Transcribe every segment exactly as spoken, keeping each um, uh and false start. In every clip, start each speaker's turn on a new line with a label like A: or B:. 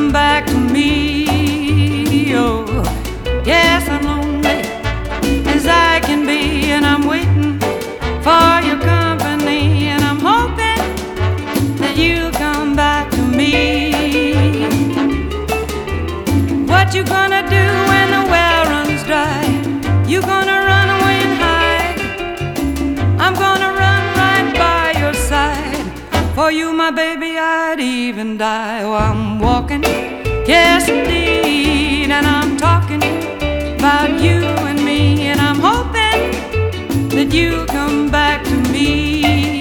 A: come back to me. Oh, yes, I'm lonely as I can be, and I'm waiting for your company, and I'm hoping that you'll come back to me. What you gonna do when the well runs dry? You gonna run away and hide? I'm gonna run right by your side. For you, my baby, I'd even die. Oh, I'm walking, yes indeed, and I'm talking about you and me, and I'm hoping that you come back to me.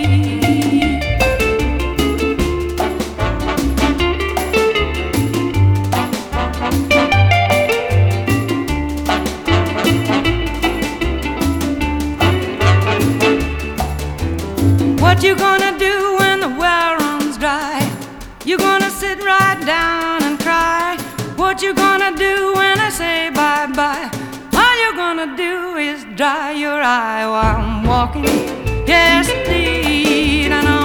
A: What you gonna do when the well runs dry? You gonna sit right down and cry? What you gonna do when I say bye-bye? All you're gonna do is dry your eye while I'm walking, yes indeed, and I'm